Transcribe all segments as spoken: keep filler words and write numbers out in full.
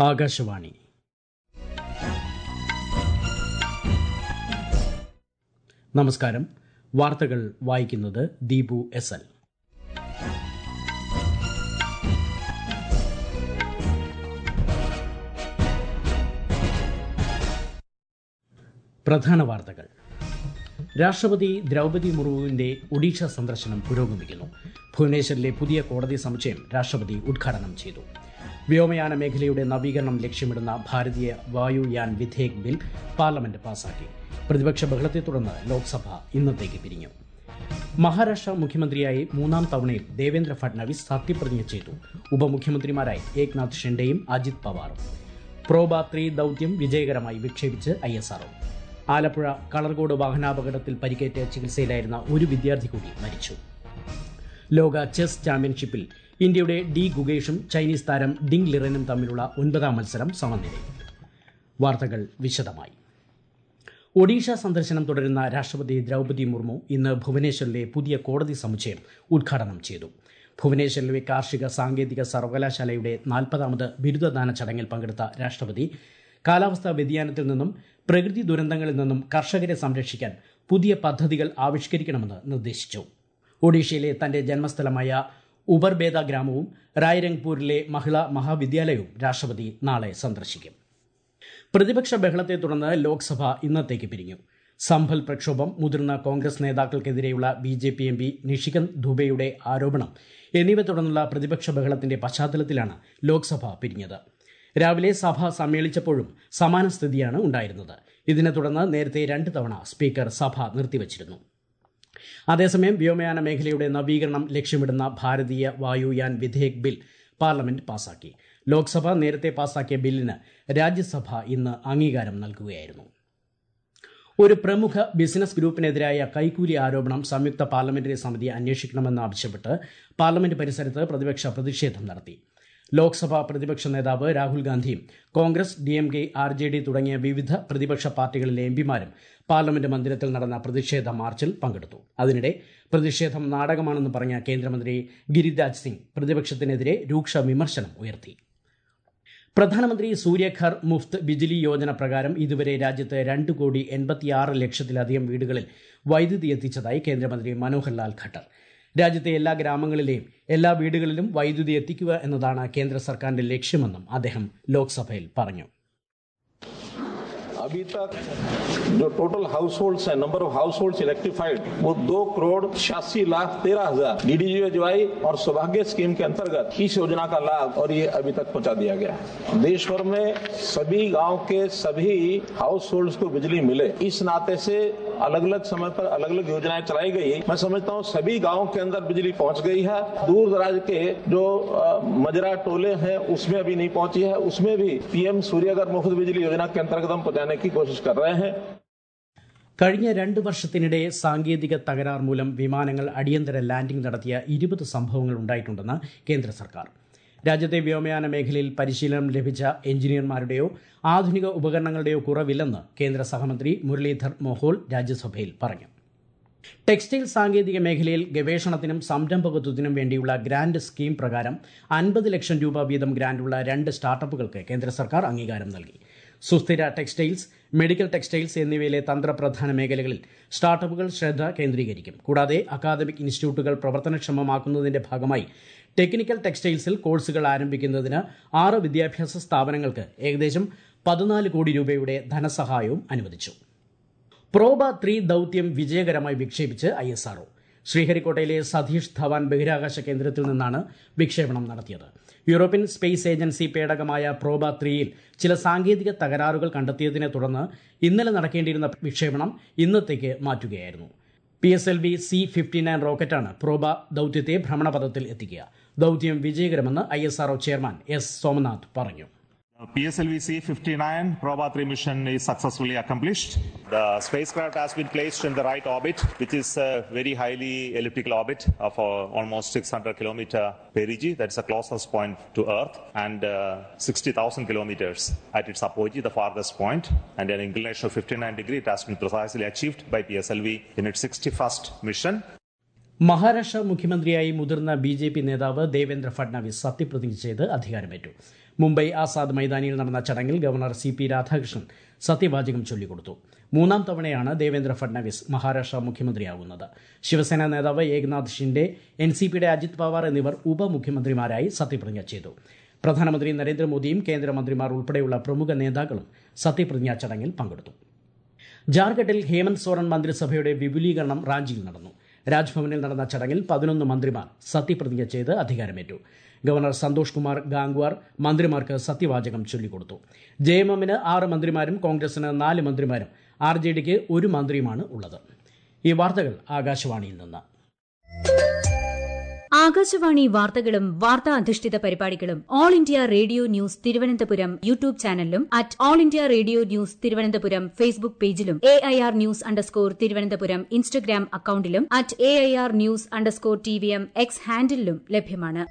ആകാശവാണി. നമസ്കാരം. വാർത്തകൾ വായിക്കുന്നത് ദീപു എസ് എൽ. പ്രധാന വാർത്തകൾ. രാഷ്ട്രപതി ദ്രൗപദി മുർമുവിന്റെ ഒഡീഷ സന്ദർശനം പുരോഗമിക്കുന്നു. ഭുവനേശ്വറിലെ പുതിയ കോടതി സമുച്ചയം രാഷ്ട്രപതി ഉദ്ഘാടനം ചെയ്തു. വ്യോമയാന മേഖലയുടെ നവീകരണം ലക്ഷ്യമിടുന്ന ഭാരതീയ വായുയാൻ വിധേയക് ബിൽ പാർലമെന്റ് പാസാക്കി. പ്രതിപക്ഷ ബഹളത്തെ തുടർന്ന് ലോക്സഭ ഇന്നത്തേക്ക് പിരിഞ്ഞു. മഹാരാഷ്ട്ര മുഖ്യമന്ത്രിയായി മൂന്നാം തവണയും ദേവേന്ദ്ര ഫഡ്നാവിസ് സത്യപ്രതിജ്ഞ ചെയ്തു. ഉപമുഖ്യമന്ത്രിമാരായി ഏക്നാഥ് ഷിൻഡെയും അജിത് പവാറും. പ്രോബ ത്രീ ദൌത്യം വിജയകരമായി വിക്ഷേപിച്ച് I S R O. Alappuzha Kalarcode വാഹനാപകടത്തിൽ പരിക്കേറ്റ് ചികിത്സയിലായിരുന്ന ഒരു വിദ്യാർത്ഥി കൂടി മരിച്ചു. ലോക ചെസ് ചാമ്പ്യൻഷിപ്പിൽ ഇന്ത്യയുടെ ഡി ഗുഗേഷും ചൈനീസ് താരം ഡിങ് ലിറനും തമ്മിലുള്ള ഒൻപതാം മത്സരം സമനിലയിൽ. വാർത്തകൾ വിശദമായി. ഒഡീഷ സന്ദർശനം തുടരുന്ന രാഷ്ട്രപതി ദ്രൗപദി മുർമു ഇന്ന് ഭുവനേശ്വറിലെ പുതിയ കോടതി സമുച്ചയം ഉദ്ഘാടനം ചെയ്തു. ഭുവനേശ്വറിലെ കാർഷിക സാങ്കേതിക സർവകലാശാലയുടെ നാൽപ്പതാമത് ബിരുദദാന ചടങ്ങിൽ പങ്കെടുത്ത രാഷ്ട്രപതി കാലാവസ്ഥാ വ്യതിയാനത്തിൽ നിന്നും പ്രകൃതി ദുരന്തങ്ങളിൽ നിന്നും കർഷകരെ സംരക്ഷിക്കാൻ പുതിയ പദ്ധതികൾ ആവിഷ്കരിക്കണമെന്ന് നിർദ്ദേശിച്ചു. ഒഡീഷയിലെ തന്റെ ജന്മസ്ഥലമായ ഉബർബേദ ഗ്രാമവും റായ്രംഗ്പൂരിലെ മഹിളാ മഹാവിദ്യാലയവും രാഷ്ട്രപതി നാളെ സന്ദർശിക്കും. പ്രതിപക്ഷ ബഹളത്തെ തുടർന്ന് ലോക്സഭ ഇന്നത്തേക്ക് പിരിഞ്ഞു. സംഭൽ പ്രക്ഷോഭം, മുതിർന്ന കോൺഗ്രസ് നേതാക്കൾക്കെതിരെയുള്ള B J P M P Nishikant ദുബെയുടെ ആരോപണം എന്നിവ തുടർന്നുള്ള പ്രതിപക്ഷ ബഹളത്തിന്റെ പശ്ചാത്തലത്തിലാണ് ലോക്സഭ പിരിഞ്ഞത്. രാവിലെ സഭ സമ്മേളിച്ചപ്പോഴും സമാന സ്ഥിതിയാണ് ഉണ്ടായിരുന്നത്. ഇതിനെ തുടർന്ന് നേരത്തെ രണ്ട് തവണ സ്പീക്കർ സഭ നിർത്തിവച്ചിരുന്നു. അതേസമയം വ്യോമയാന മേഖലയുടെ നവീകരണം ലക്ഷ്യമിടുന്ന ഭാരതീയ വായുയാൻ വിധേയക് ബിൽ പാർലമെന്റ് പാസാക്കി. ലോക്സഭ നേരത്തെ പാസാക്കിയ ബില്ലിന് രാജ്യസഭ ഇന്ന് അംഗീകാരം നൽകുകയായിരുന്നു. ഒരു പ്രമുഖ ബിസിനസ് ഗ്രൂപ്പിനെതിരായ കൈക്കൂലി ആരോപണം സംയുക്ത പാർലമെന്ററി സമിതി അന്വേഷിക്കണമെന്നാവശ്യപ്പെട്ട് പാർലമെന്റ് പരിസരത്ത് പ്രതിപക്ഷ പ്രതിഷേധം നടത്തി. ലോക്സഭാ പ്രതിപക്ഷ നേതാവ് രാഹുൽ ഗാന്ധിയും Congress, D M K, R J D തുടങ്ങിയ വിവിധ പ്രതിപക്ഷ പാർട്ടികളിലെ എംപിമാരും പാർലമെന്റ് മന്ദിരത്തിൽ നടന്ന പ്രതിഷേധ മാർച്ചിൽ പങ്കെടുത്തു. അതിനിടെ പ്രതിഷേധം നാടകമാണെന്ന് പറഞ്ഞ കേന്ദ്രമന്ത്രി ഗിരിരാജ് സിംഗ് പ്രതിപക്ഷത്തിനെതിരെ രൂക്ഷ വിമർശനം ഉയർത്തി. പ്രധാനമന്ത്രി സൂര്യഘർ മുഫ്ത് ബിജ്ലി യോജന പ്രകാരം ഇതുവരെ രാജ്യത്ത് രണ്ട് കോടി എൺപത്തിയാറ് ലക്ഷത്തിലധികം വീടുകളിൽ വൈദ്യുതി എത്തിച്ചതായി കേന്ദ്രമന്ത്രി മനോഹർ ലാൽ ഖട്ടർ. രാജ്യത്തെ എല്ലാ ഗ്രാമങ്ങളിലെയും എല്ലാ വീടുകളിലും വൈദ്യുതി എത്തിക്കുക എന്നതാണ് കേന്ദ്ര സർക്കാരിന്റെ ലക്ഷ്യമെന്നും അദ്ദേഹം ലോക്സഭയിൽ പറഞ്ഞു. अभी तक जो टोटल हाउस होल्ड्स है, number of households electrified, वो दो करोड़ छियासी लाख तेरह हजार डीडीजीएवाई और सौभाग्य स्कीम के अंतर्गत इस योजना का लाभ और ये अभी तक पहुंचा दिया गया है. देश भर में सभी गांव के सभी हाउस होल्ड्स को बिजली मिले, इस नाते से अलग अलग समय पर अलग अलग योजनाएं चलाई गई. मैं समझता हूँ सभी गांव के अंदर बिजली पहुंच गई है. दूर दराज के जो मजरा टोले हैं उसमें अभी नहीं पहुंची है, उसमें भी पीएम सूर्यघर मुफ्त बिजली योजना के अंतर्गत हम पहुंचाने की कोशिश कर रहे हैं. കഴിഞ്ഞ രണ്ട് വർഷത്തിനിടെ സാങ്കേതിക തകരാർ മൂലം വിമാനങ്ങൾ അടിയന്തര ലാൻഡിംഗ് നടത്തിയ ഇരുപത് സംഭവങ്ങൾ ഉണ്ടായിട്ടുണ്ടെന്ന് കേന്ദ്ര സർക്കാർ. രാജ്യത്തെ വ്യോമയാന മേഖലയിൽ പരിശീലനം ലഭിച്ച എഞ്ചിനീയർമാരുടെയോ ആധുനിക ഉപകരണങ്ങളുടെയോ കുറവില്ലെന്ന് കേന്ദ്ര സഹമന്ത്രി മുരളീധർ മൊഹോൾ രാജ്യസഭയിൽ പറഞ്ഞു. ടെക്സ്റ്റൈൽ സാങ്കേതിക മേഖലയിൽ ഗവേഷണത്തിനും സംരംഭകത്വത്തിനും വേണ്ടിയുള്ള ഗ്രാന്റ് സ്കീം പ്രകാരം അൻപത് ലക്ഷം രൂപ വീതം ഗ്രാന്റുള്ള രണ്ട് സ്റ്റാർട്ടപ്പുകൾക്ക് കേന്ദ്ര സർക്കാർ അംഗീകാരം നൽകി. സുസ്ഥിര ടെക്സ്റ്റൈൽസ്, മെഡിക്കൽ ടെക്സ്റ്റൈൽസ് എന്നിവയിലെ തന്ത്രപ്രധാന മേഖലകളിൽ സ്റ്റാർട്ടപ്പുകൾ ശ്രദ്ധ കേന്ദ്രീകരിക്കും. കൂടാതെ അക്കാദമിക് ഇൻസ്റ്റിറ്റ്യൂട്ടുകൾ പ്രവർത്തനക്ഷമമാക്കുന്നതിന്റെ ഭാഗമായി ടെക്നിക്കൽ ടെക്സ്റ്റൈൽസിൽ കോഴ്സുകൾ ആരംഭിക്കുന്നതിന് ആറ് വിദ്യാഭ്യാസ സ്ഥാപനങ്ങൾക്ക് ഏകദേശം പതിനാല് കോടി രൂപയുടെ ധനസഹായവും അനുവദിച്ചു. പ്രോബ ത്രീ ദൌത്യം വിജയകരമായി വിക്ഷേപിച്ച് ഐ എസ് ആർഒ. ശ്രീഹരിക്കോട്ടയിലെ സതീഷ് ധവാൻ ബഹിരാകാശ കേന്ദ്രത്തിൽ നിന്നാണ് വിക്ഷേപണം നടത്തിയത്. യൂറോപ്യൻ സ്പേസ് ഏജൻസി പേടകമായ പ്രോബ ത്രീയിൽ ചില സാങ്കേതിക തകരാറുകൾ കണ്ടെത്തിയതിനെ തുടർന്ന് ഇന്നലെ നടക്കേണ്ടിയിരുന്ന വിക്ഷേപണം ഇന്നത്തേക്ക് മാറ്റുകയായിരുന്നു. P S L V C fifty nine റോക്കറ്റാണ് പ്രോബ ദൌത്യത്തെ ഭ്രമണപഥത്തിൽ എത്തിക്കുക. ദൌത്യം വിജയകരമെന്ന് I S R O chairman S Somanath പറഞ്ഞു. P S L V C fifty-nine Proba three mission is successfully accomplished. The spacecraft has been placed in the right orbit, which is a very highly elliptical orbit of uh, almost six hundred kilometer perigee. That's the closest point to Earth, and uh, sixty thousand kilometers at its apogee, the farthest point, and an inclination of fifty-nine degree. It has been precisely achieved by P S L V in its sixty-first mission. Maharashtra മുഖ്യമന്ത്രിയായി മുതിർന്ന B J P നേതാവ് ദേവേന്ദ്ര ഫഡ്നാവിസ് സത്യപ്രതിജ്ഞ ചെയ്ത് അധികാരമേറ്റു. മുംബൈ ആസാദ് മൈതാനിയിൽ നടന്ന ചടങ്ങിൽ governor C P Radhakrishnan സത്യവാചകം ചൊല്ലിക്കൊടുത്തു. മൂന്നാം തവണയാണ് ദേവേന്ദ്ര ഫഡ്നാവിസ് മഹാരാഷ്ട്ര മുഖ്യമന്ത്രിയാകുന്നത്. ശിവസേന നേതാവ് ഏകനാഥ് ഷിൻഡെ, എൻ സി പിയുടെ അജിത് പവാർ എന്നിവർ ഉപമുഖ്യമന്ത്രിമാരായി സത്യപ്രതിജ്ഞ ചെയ്തു. പ്രധാനമന്ത്രി നരേന്ദ്രമോദിയും കേന്ദ്രമന്ത്രിമാർ ഉൾപ്പെടെയുള്ള പ്രമുഖ നേതാക്കളും സത്യപ്രതിജ്ഞാ ചടങ്ങിൽ പങ്കെടുത്തു. ജാർഖണ്ഡിൽ ഹേമന്ത് സോറൻ മന്ത്രിസഭയുടെ വിപുലീകരണം റാഞ്ചിയിൽ നടന്നു. രാജ്ഭവനിൽ നടന്ന ചടങ്ങിൽ പതിനൊന്ന് മന്ത്രിമാർ സത്യപ്രതിജ്ഞ ചെയ്ത് അധികാരമേറ്റു. ഗവർണർ സന്തോഷ് കുമാർ ഗാംഗ്വാർ മന്ത്രിമാർക്ക് സത്യവാചകം ചൊല്ലിക്കൊടുത്തു. ജെ എം എമ്മിന് ആറ് മന്ത്രിമാരും കോൺഗ്രസിന് നാല് മന്ത്രിമാരും ആർ ജെ ഡിക്ക് ഒരു മന്ത്രിയുമാണ് ഉള്ളത്. ഈ വാർത്തകൾ ആകാശവാണിയിൽ നിന്ന്. ആകാശവാണി വാർത്തകളും വാർത്താ അധിഷ്ഠിത പരിപാടികളും all India radio news Thiruvananthapuram YouTube ചാനലിലും at all India radio news Thiruvananthapuram Facebook പേജിലും A I R news underscore Thiruvananthapuram Instagram അക്കൌണ്ടിലും at A I R news underscore T V M X ഹാൻഡിലും ലഭ്യമാണ്.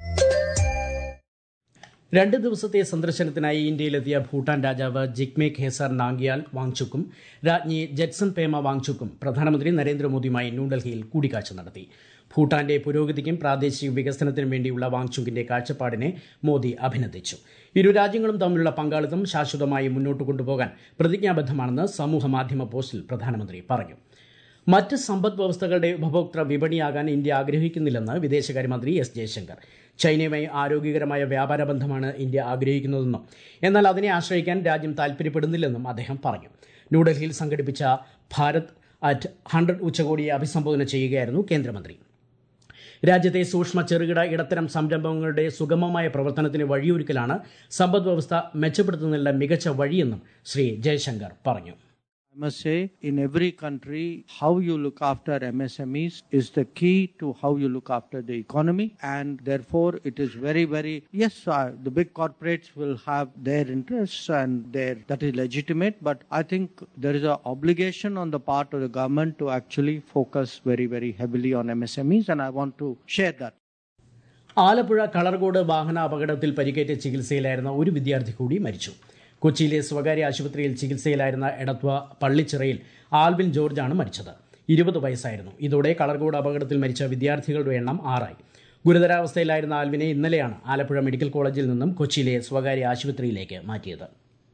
രണ്ട് ദിവസത്തെ സന്ദർശനത്തിനായി ഇന്ത്യയിലെത്തിയ ഭൂട്ടാൻ രാജാവ് ജിഗ്മെ ഖേസർ നാംഗ്യാൽ വാങ്ചുക്കും രാജ്ഞി ജെറ്റ്സൺ പേമ വാങ്ചുക്കും പ്രധാനമന്ത്രി നരേന്ദ്രമോദിയുമായി ന്യൂഡൽഹിയിൽ കൂടിക്കാഴ്ച നടത്തി. ഭൂട്ടാന്റെ പുരോഗതിക്കും പ്രാദേശിക വികസനത്തിനും വേണ്ടിയുള്ള വാങ്ചുക്കിന്റെ കാഴ്ചപ്പാടിനെ മോദി അഭിനന്ദിച്ചു. ഇരു രാജ്യങ്ങളും തമ്മിലുള്ള പങ്കാളിത്തം ശാശ്വതമായി മുന്നോട്ട് കൊണ്ടുപോകാൻ പ്രതിജ്ഞാബദ്ധമാണെന്ന് സമൂഹമാധ്യമ പോസ്റ്റിൽ പ്രധാനമന്ത്രി പറഞ്ഞു. മറ്റ് സമ്പദ് വ്യവസ്ഥകളുടെ ഉപഭോക്തൃ വിപണിയാകാൻ ഇന്ത്യ ആഗ്രഹിക്കുന്നില്ലെന്ന് വിദേശകാര്യമന്ത്രി എസ് ജയശങ്കർ. ചൈനയുമായി ആരോഗ്യകരമായ വ്യാപാര ബന്ധമാണ് ഇന്ത്യ ആഗ്രഹിക്കുന്നതെന്നും എന്നാൽ അതിനെ ആശ്രയിക്കാൻ രാജ്യം താൽപര്യപ്പെടുന്നില്ലെന്നും അദ്ദേഹം പറഞ്ഞു. ന്യൂഡൽഹിയിൽ സംഘടിപ്പിച്ച ഭാരത് അറ്റ് ഹൺഡ്രഡ് ഉച്ചകോടിയെ അഭിസംബോധന ചെയ്യുകയായിരുന്നു കേന്ദ്രമന്ത്രി. രാജ്യത്തെ സൂക്ഷ്മ ചെറുകിട ഇടത്തരം സംരംഭങ്ങളുടെ സുഗമമായ പ്രവർത്തനത്തിന് വഴിയൊരുക്കലാണ് സമ്പദ് വ്യവസ്ഥ മെച്ചപ്പെടുത്തുന്നതിനുള്ള മികച്ച വഴിയെന്നും ശ്രീ ജയശങ്കർ പറഞ്ഞു. I must say, in every country, how you look after M S M Es is the key to how you look after the economy, and therefore it is very, very, yes, uh, the big corporates will have their interests and their, that is legitimate, but I think there is an obligation on the part of the government to actually focus very, very heavily on M S M Es, and I want to share that. Alappuzha Kalarcode വാഹന അപകടത്തിൽ പരിക്കേറ്റ് ചികിത്സയിലായിരുന്ന ഒരു വിദ്യാർത്ഥി കൂടി മരിച്ചു. കൊച്ചിയിലെ സ്വകാര്യ ആശുപത്രിയിൽ ചികിത്സയിലായിരുന്ന എടത്വ പള്ളിച്ചിറയിൽ ആൽവിൻ ജോർജാണ് മരിച്ചത്. ഇരുപത് വയസ്സായിരുന്നു. ഇതോടെ കളർകോട് അപകടത്തിൽ മരിച്ച വിദ്യാർത്ഥികളുടെ എണ്ണം ആറായി. ഗുരുതരാവസ്ഥയിലായിരുന്ന ആൽവിനെ ഇന്നലെയാണ് ആലപ്പുഴ മെഡിക്കൽ കോളേജിൽ നിന്നും കൊച്ചിയിലെ സ്വകാര്യ ആശുപത്രിയിലേക്ക് മാറ്റിയത്.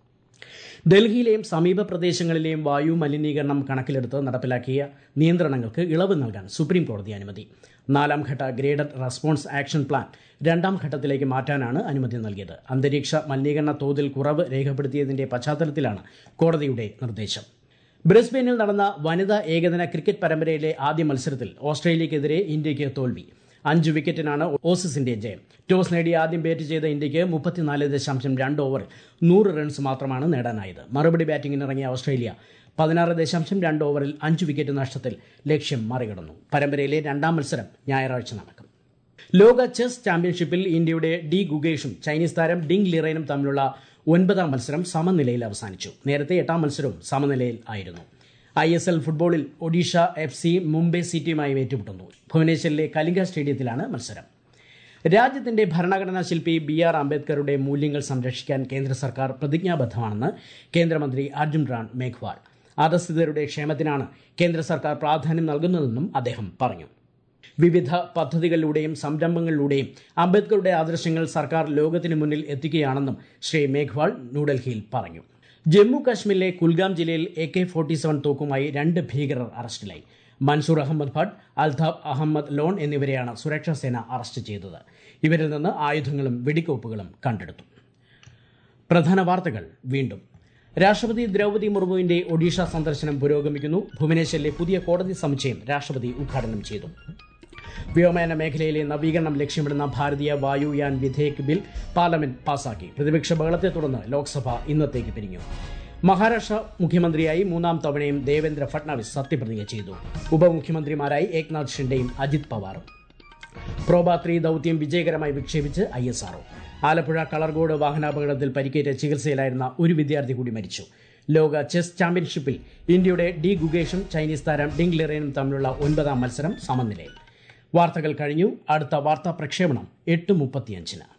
ഡൽഹിയിലെയും സമീപ പ്രദേശങ്ങളിലെയും വായു മലിനീകരണം കണക്കിലെടുത്ത് നടപ്പിലാക്കിയ നിയന്ത്രണങ്ങൾക്ക് ഇളവ് നൽകാൻ സുപ്രീം കോടതി അനുമതി. നാലാം ഘട്ട ഗ്രേഡഡ് റെസ്പോൺസ് ആക്ഷൻ പ്ലാൻ രണ്ടാം ഘട്ടത്തിലേക്ക് മാറ്റാനാണ് അനുമതി നൽകിയത്. അന്തരീക്ഷ മലിനീകരണ തോതിൽ കുറവ് രേഖപ്പെടുത്തിയതിന്റെ പശ്ചാത്തലത്തിലാണ് കോടതിയുടെ നിർദ്ദേശം. ബ്രിസ്ബെയിനിൽ നടന്ന വനിതാ ഏകദിന ക്രിക്കറ്റ് പരമ്പരയിലെ ആദ്യ മത്സരത്തിൽ ഓസ്ട്രേലിയക്കെതിരെ ഇന്ത്യയ്ക്ക് തോൽവി. അഞ്ച് വിക്കറ്റിനാണ് ഓസീസിന്റെ ജയം. ടോസ് നേടി ആദ്യം ബാറ്റ് ചെയ്ത ഇന്ത്യയ്ക്ക് മുപ്പത്തിനാല് ദശാംശം രണ്ട് ഓവറിൽ നൂറ് റൺസ് മാത്രമാണ് നേടാനായത്. മറുപടി ബാറ്റിംഗിനിറങ്ങിയ ഓസ്ട്രേലിയ പതിനാറ് ദശാംശം രണ്ട് ഓവറിൽ അഞ്ച് വിക്കറ്റ് നഷ്ടത്തിൽ ലക്ഷ്യം മറികടന്നു. പരമ്പരയിലെ രണ്ടാം മത്സരം ഞായറാഴ്ച നടക്കും. ലോക ചെസ് ചാമ്പ്യൻഷിപ്പിൽ ഇന്ത്യയുടെ ഡി ഗുഗേഷും ചൈനീസ് താരം ഡിങ് ലിറേനും തമ്മിലുള്ള ഒൻപതാം മത്സരം സമനിലയിൽ അവസാനിച്ചു. നേരത്തെ എട്ടാം മത്സരവും സമനിലയിൽ ആയിരുന്നു. ഐ എസ് എൽ ഫുട്ബോളിൽ ഒഡീഷ എഫ് സി മുംബൈ സിറ്റിയുമായി ഏറ്റുമുട്ടുന്നു. ഭുവനേശ്വറിലെ കലിംഗ സ്റ്റേഡിയത്തിലാണ് മത്സരം. രാജ്യത്തിന്റെ ഭരണഘടനാ ശില്പി ബി ആർ അംബേദ്കറുടെ മൂല്യങ്ങൾ സംരക്ഷിക്കാൻ കേന്ദ്ര സർക്കാർ പ്രതിജ്ഞാബദ്ധമാണെന്ന് കേന്ദ്രമന്ത്രി അർജുൻ റാം മേഘ്വാൾ. അധസ്ഥിതരുടെ ക്ഷേമത്തിനാണ് കേന്ദ്ര സർക്കാർ പ്രാധാന്യം നൽകുന്നതെന്നും അദ്ദേഹം പറഞ്ഞു. വിവിധ പദ്ധതികളിലൂടെയും സംരംഭങ്ങളിലൂടെയും അംബേദ്കറുടെ ആദർശങ്ങൾ സർക്കാർ ലോകത്തിന് മുന്നിൽ എത്തിക്കുകയാണെന്നും ശ്രീ മേഘ്വാൾ ന്യൂഡൽഹിയിൽ പറഞ്ഞു. ജമ്മു കാശ്മീരിലെ കുൽഗാം ജില്ലയിൽ എ കെ ഫോർട്ടി സെവൻ തോക്കുമായി രണ്ട് ഭീകരർ അറസ്റ്റിലായി. മൻസൂർ അഹമ്മദ് ഭട്ട്, അൽതാഫ് അഹമ്മദ് ലോൺ എന്നിവരെയാണ് സുരക്ഷാ സേന അറസ്റ്റ് ചെയ്തത്. ഇവരിൽ നിന്ന് ആയുധങ്ങളും വെടിക്കോപ്പുകളും കണ്ടെടുത്തു. പ്രധാന വാർത്തകൾ വീണ്ടും. രാഷ്ട്രപതി ദ്രൌപദി മുർമുവിന്റെ ഒഡീഷ സന്ദർശനം പുരോഗമിക്കുന്നു. ഭുവനേശ്വറിലെ പുതിയ കോടതി സമുച്ചയം രാഷ്ട്രപതി ഉദ്ഘാടനം ചെയ്തു. വ്യോമയാന മേഖലയിലെ നവീകരണം ലക്ഷ്യമിടുന്ന ഭാരതീയ വായുയാൻ വിധേയക് ബിൽ പാർലമെന്റ് പാസാക്കി. പ്രതിപക്ഷ ബഹളത്തെ തുടർന്ന് ലോക്സഭ ഇന്നത്തേക്ക് പിരിഞ്ഞു. മഹാരാഷ്ട്ര മുഖ്യമന്ത്രിയായി മൂന്നാം തവണയും ദേവേന്ദ്ര ഫഡ്നാവിസ് സത്യപ്രതിജ്ഞ ചെയ്തു. ഉപമുഖ്യമന്ത്രിമാരായി ഏകനാഥ് ഷിൻഡെയും അജിത് പവാറും. പ്രോബ ത്രീ ദൌത്യം വിജയകരമായി വിക്ഷേപിച്ച് I S R O. Alappuzha Kalarcode വാഹനാപകടത്തിൽ പരിക്കേറ്റ് ചികിത്സയിലായിരുന്ന ഒരു വിദ്യാർത്ഥി കൂടി മരിച്ചു. ലോക ചെസ് ചാമ്പ്യൻഷിപ്പിൽ ഇന്ത്യയുടെ ഡി ഗുഗേഷും ചൈനീസ് താരം ഡിങ് ലിറേനും തമ്മിലുള്ള ഒൻപതാം മത്സരം സമനിലയിൽ. വാർത്തകൾ കഴിഞ്ഞു. അടുത്ത വാർത്താ പ്രക്ഷേപണം എട്ട് മുപ്പത്തിയഞ്ചിന്.